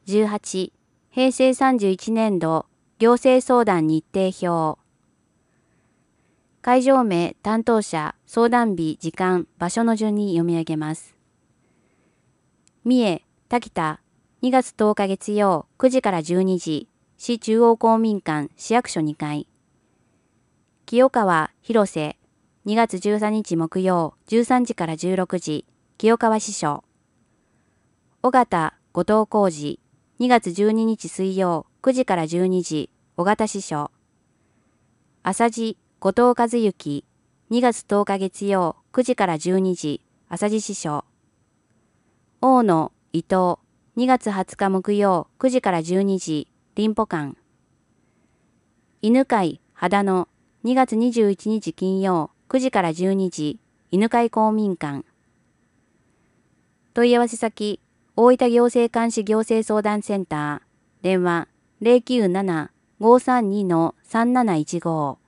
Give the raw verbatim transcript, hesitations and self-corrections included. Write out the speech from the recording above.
じゅうはち、へいせいさんじゅういちねんど行政相談日程表。会場名、担当者、相談日、時間、場所の順に読み上げます。三重、滝田、にがつとおか月曜くじからじゅうにじ、市中央公民館市役所にかい。清川、広瀬、にがつじゅうさんにち木曜じゅうさんじからじゅうろくじ、清川支所。尾形、後藤浩二、にがつじゅうににち水曜くじからじゅうにじ、尾形支所。朝地、後藤和幸、にがつとおか月曜くじからじゅうにじ、朝地支所。大野、伊藤、にがつはつか木曜くじからじゅうにじ、林保館。犬飼、秦野、にがつにじゅういちにち金曜くじからじゅうにじ、犬飼公民館。問い合わせ先、大分行政監視行政相談センター、電話 ゼロきゅうなな ごーさんに さんなないちご。